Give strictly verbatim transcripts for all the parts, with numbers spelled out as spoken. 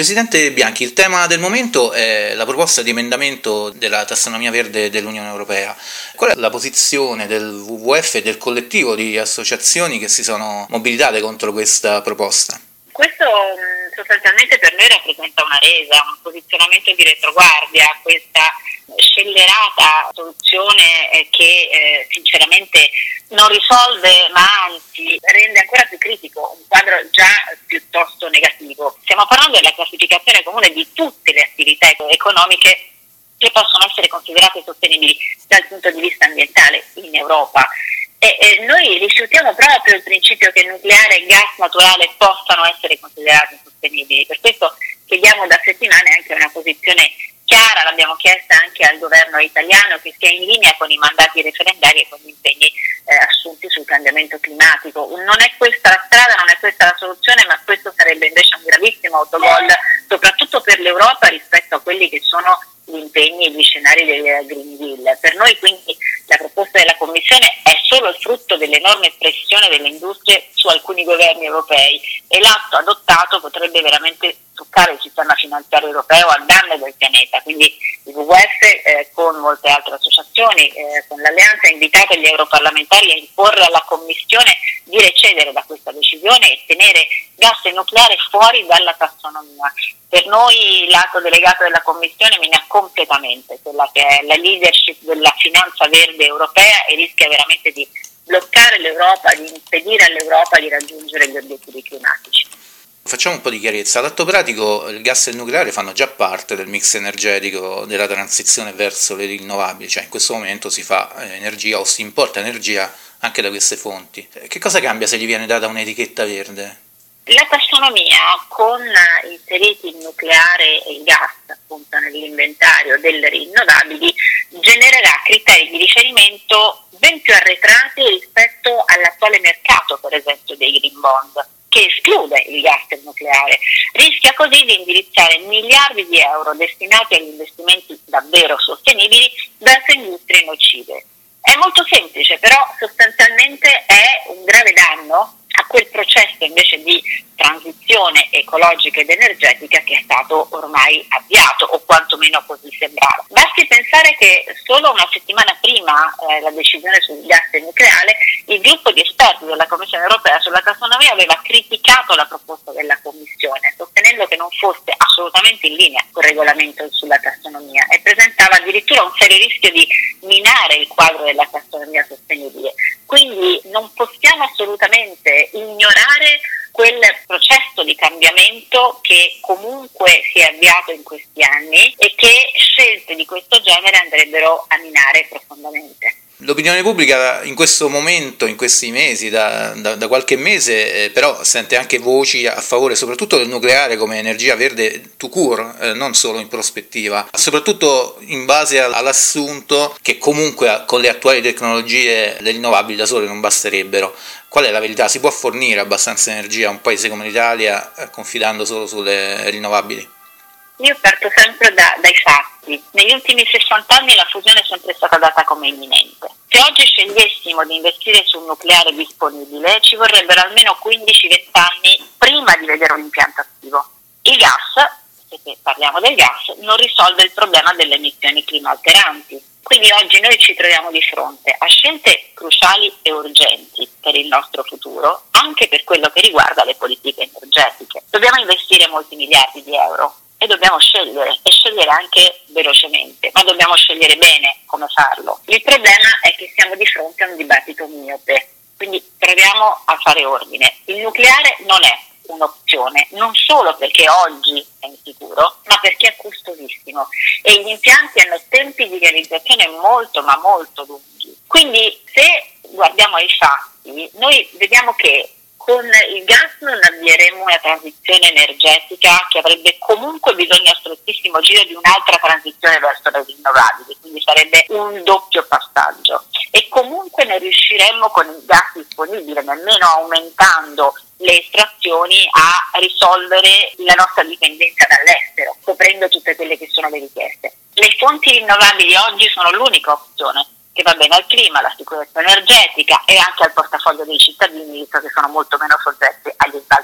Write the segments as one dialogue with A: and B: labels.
A: Presidente Bianchi, il tema del momento è la proposta di emendamento della tassonomia verde dell'Unione Europea. Qual è la posizione del W W F e del collettivo di associazioni che si sono mobilitate contro questa proposta?
B: Questo mh, sostanzialmente per noi rappresenta una resa, un posizionamento di retroguardia, questa scellerata soluzione eh, che eh, sinceramente non risolve ma anzi rende ancora più critico un quadro già piuttosto negativo. Stiamo parlando della classificazione comune di tutte le attività economiche che possono essere considerate sostenibili dal punto di vista ambientale in Europa. E, e noi rifiutiamo proprio il principio che nucleare e gas naturale possano essere considerati sostenibili. Per questo chiediamo da settimane anche una posizione chiara, l'abbiamo chiesta anche al governo italiano, che sia in linea con i mandati referendari e con gli impegni eh, assunti sul cambiamento climatico. Non è questa la strada, non è questa la soluzione, ma questo sarebbe invece un gravissimo autogol, soprattutto per l'Europa rispetto a quelli che sono gli impegni e gli scenari del Green Deal. Per noi quindi la proposta della Commissione è solo il frutto dell'enorme pressione delle industrie su alcuni governi europei e l'atto adottato potrebbe veramente toccare il sistema finanziario europeo a danno del pianeta. Quindi il W W F eh, con molte altre associazioni, eh, con l'Alleanza, ha invitato gli europarlamentari a imporre alla Commissione di recedere da questa decisione e tenere gas e nucleare fuori dalla tassonomia. Per noi l'atto delegato della Commissione mina completamente quella che è la leadership della finanza verde europea e rischia veramente di bloccare l'Europa, di impedire all'Europa di raggiungere gli obiettivi climatici.
A: Facciamo un po' di chiarezza. All'atto pratico il gas e il nucleare fanno già parte del mix energetico della transizione verso le rinnovabili, cioè in questo momento si fa energia o si importa energia anche da queste fonti. Che cosa cambia se gli viene data un'etichetta verde?
B: La tassonomia, con inseriti il nucleare e il gas appunto nell'inventario delle rinnovabili, genererà criteri di riferimento ben più arretrati rispetto all'attuale mercato, per esempio, dei green bond, che esclude il gas e il nucleare. Rischia così di indirizzare miliardi di euro destinati agli investimenti davvero sostenibili verso industrie nocive. È molto semplice, però sostanzialmente è un grave danno a quel processo invece di transizione ecologica ed energetica che è stato ormai avviato, o quantomeno così sembrava. Basti pensare che solo una settimana prima eh, la decisione sul gas e nucleare, il gruppo di esperti della Commissione europea sulla tassonomia aveva criticato la proposta della Commissione, sostenendo che non fosse assolutamente in linea con il regolamento sulla tassonomia e presentava addirittura un serio rischio di minare il quadro della tassonomia sostenibile. Quindi non possiamo assolutamente ignorare quel processo di cambiamento che comunque si è avviato in questi anni e che scelte di questo genere andrebbero a minare profondamente.
A: L'opinione pubblica in questo momento, in questi mesi, da, da, da qualche mese, eh, però sente anche voci a favore soprattutto del nucleare come energia verde tout court, eh, non solo in prospettiva, soprattutto in base all'assunto che comunque con le attuali tecnologie le rinnovabili da sole non basterebbero. Qual è la verità? Si può fornire abbastanza energia a un paese come l'Italia eh, confidando solo sulle rinnovabili?
B: Io parto sempre da, dai fatti. Negli ultimi sessanta anni la fusione è sempre stata data come imminente. Se oggi scegliessimo di investire sul nucleare disponibile, ci vorrebbero almeno quindici venti anni prima di vedere un impianto attivo. Il gas, se parliamo del gas, non risolve il problema delle emissioni climalteranti. Quindi oggi noi ci troviamo di fronte a scelte cruciali e urgenti per il nostro futuro, anche per quello che riguarda le politiche energetiche. Dobbiamo investire molti miliardi di euro e dobbiamo scegliere, e scegliere anche velocemente, ma dobbiamo scegliere bene come farlo. Il problema è che siamo di fronte a un dibattito miope, quindi proviamo a fare ordine. Il nucleare non è un'opzione, non solo perché oggi è insicuro, ma perché è costosissimo e gli impianti hanno tempi di realizzazione molto ma molto lunghi. Quindi se guardiamo ai fatti, noi vediamo che con il gas non avvieremo una transizione energetica che avrebbe comunque bisogno a strettissimo giro di un'altra transizione verso le rinnovabili, quindi sarebbe un doppio passaggio. E comunque non riusciremmo con il gas disponibile, nemmeno aumentando le estrazioni, a risolvere la nostra dipendenza dall'estero, coprendo tutte quelle che sono le richieste. Le fonti rinnovabili oggi sono l'unica opzione che va bene al clima, alla sicurezza energetica e anche al portafoglio dei cittadini, visto che sono molto meno soggetti agli sbalzi di mercato.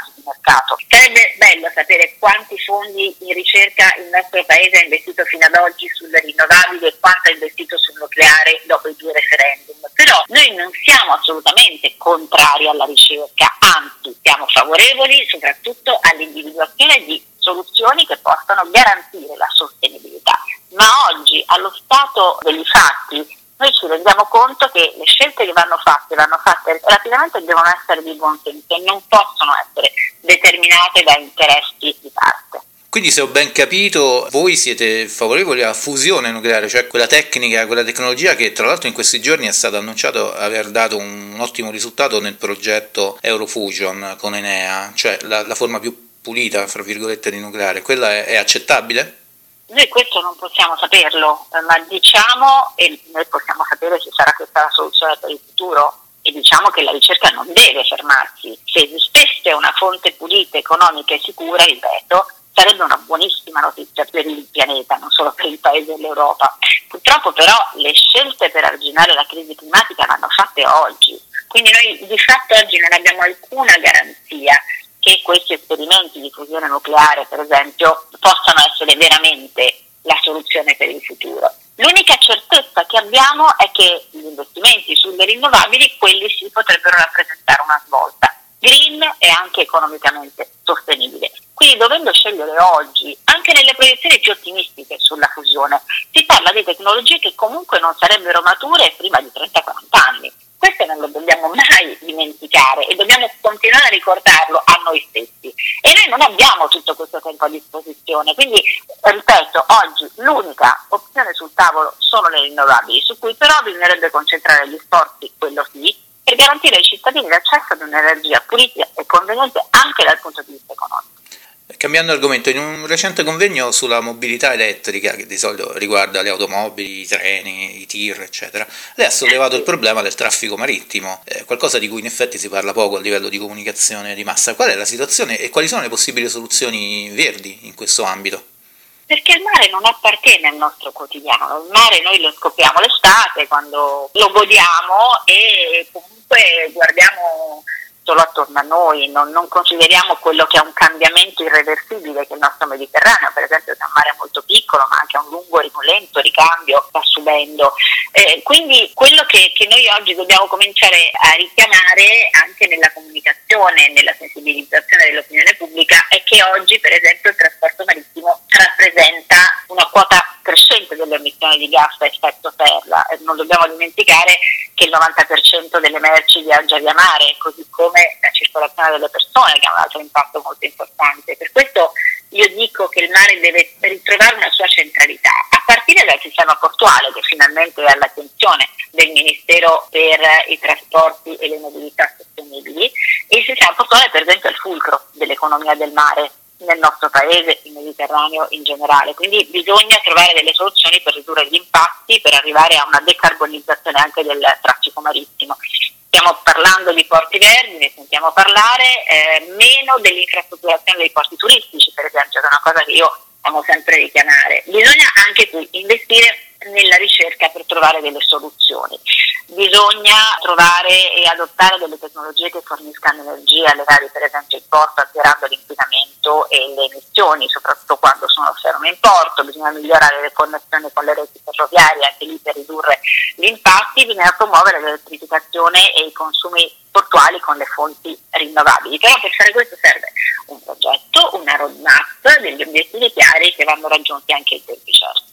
B: Stato. Sarebbe bello sapere quanti fondi in ricerca il nostro Paese ha investito fino ad oggi sulle rinnovabili e quanto ha investito sul nucleare dopo i due referendum. Però noi non siamo assolutamente contrari alla ricerca, anzi siamo favorevoli soprattutto all'individuazione di soluzioni che possano garantire la sostenibilità. Ma oggi, allo stato degli fatti, noi ci rendiamo conto che le scelte che vanno fatte vanno fatte rapidamente e devono essere di buon senso e non possono essere determinate da interessi di parte.
A: Quindi, se ho ben capito, voi siete favorevoli alla fusione nucleare, cioè quella tecnica, quella tecnologia che tra l'altro in questi giorni è stato annunciato aver dato un ottimo risultato nel progetto Eurofusion con Enea, cioè la, la forma più pulita, fra virgolette, di nucleare. Quella è, è accettabile?
B: Noi questo non possiamo saperlo, ma diciamo, e noi possiamo sapere se sarà questa la soluzione per il futuro, e diciamo che la ricerca non deve fermarsi. Se esistesse una fonte pulita, economica e sicura, ripeto, sarebbe una buonissima notizia per il pianeta, non solo per il Paese e l'Europa. Purtroppo però le scelte per arginare la crisi climatica vanno fatte oggi, quindi noi di fatto oggi non abbiamo alcuna garanzia che questi esperimenti di fusione nucleare, per esempio, possano essere veramente la soluzione per il futuro. L'unica certezza che abbiamo è che gli investimenti sulle rinnovabili, quelli sì, potrebbero rappresentare una svolta green e anche economicamente sostenibile. Quindi, dovendo scegliere oggi, anche nelle proiezioni più ottimistiche sulla fusione, si parla di tecnologie che comunque non sarebbero mature prima di trenta quaranta anni. Questo non lo dobbiamo mai dimenticare e dobbiamo continuare a ricordarlo a noi stessi. E noi non abbiamo tutto questo tempo a disposizione, quindi, ripeto, oggi l'unica opzione sul tavolo sono le rinnovabili, su cui però bisognerebbe concentrare gli sforzi, quello sì, per garantire ai cittadini l'accesso ad un'energia pulita e conveniente anche dal punto di vista economico.
A: Cambiando argomento, in un recente convegno sulla mobilità elettrica, che di solito riguarda le automobili, i treni, i tir, eccetera, lei ha sollevato il problema del traffico marittimo, eh, qualcosa di cui in effetti si parla poco a livello di comunicazione di massa. Qual è la situazione e quali sono le possibili soluzioni verdi in questo ambito?
B: Perché il mare non appartiene al nostro quotidiano, il mare noi lo scopriamo l'estate quando lo godiamo e comunque guardiamo solo attorno a noi, non, non consideriamo quello che è un cambiamento irreversibile che il nostro Mediterraneo, per esempio, è un mare molto piccolo ma anche un lungo, lento ricambio sta subendo. Eh, quindi quello che, che noi oggi dobbiamo cominciare a richiamare anche nella comunicazione, nella sensibilizzazione dell'opinione pubblica, è che oggi, per esempio, il trasporto marittimo rappresenta una quota crescente delle emissioni di gas a effetto serra. Non dobbiamo dimenticare che il novanta per cento delle merci viaggia via mare, così come la circolazione delle persone, che ha un altro impatto molto importante. Per questo io dico che il mare deve ritrovare una sua centralità, a partire dal sistema portuale, che finalmente è all'attenzione del Ministero per i trasporti e le mobilità sostenibili, e il sistema portuale, per esempio, è il fulcro dell'economia del mare nel nostro paese, il Mediterraneo in generale. Quindi bisogna trovare delle soluzioni per ridurre gli impatti, per arrivare a una decarbonizzazione anche del traffico marittimo. Stiamo parlando di porti verdi, ne sentiamo parlare, eh, meno dell'infrastrutturazione dei porti turistici, per esempio, che è una cosa che io amo sempre richiamare. Bisogna anche qui investire nella ricerca per trovare delle soluzioni. Bisogna trovare e adottare delle tecnologie che forniscano energia alle navi, per esempio in porto, azzerando l'inquinamento e le emissioni, soprattutto quando sono ferme in porto. Bisogna migliorare le connessioni con le reti ferroviarie, anche lì per ridurre gli impatti. Bisogna promuovere l'elettrificazione e i consumi portuali con le fonti rinnovabili. Però per fare questo serve un progetto, una roadmap, degli obiettivi chiari che vanno raggiunti anche in tempi certi.